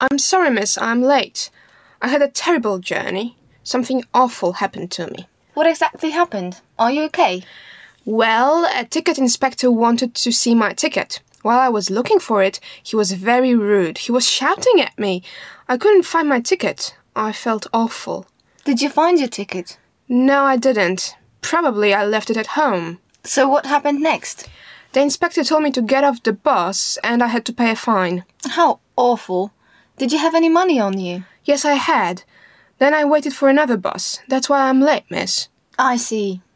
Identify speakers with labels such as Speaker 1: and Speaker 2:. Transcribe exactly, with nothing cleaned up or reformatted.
Speaker 1: I'm sorry, miss, I'm late. I had a terrible journey. Something awful happened to me.
Speaker 2: What exactly happened? Are you okay?
Speaker 1: Well, a ticket inspector wanted to see my ticket. While I was looking for it, he was very rude. He was shouting at me. I couldn't find my ticket. I felt awful.
Speaker 2: Did you find your ticket?
Speaker 1: No, I didn't. Probably I left it at home.
Speaker 2: So what happened next?
Speaker 1: The inspector told me to get off the bus and I had to pay a fine.
Speaker 2: How awful. Did you have any money on you?
Speaker 1: Yes, I had. Then I waited for another bus. That's why I'm late, miss.
Speaker 2: I see.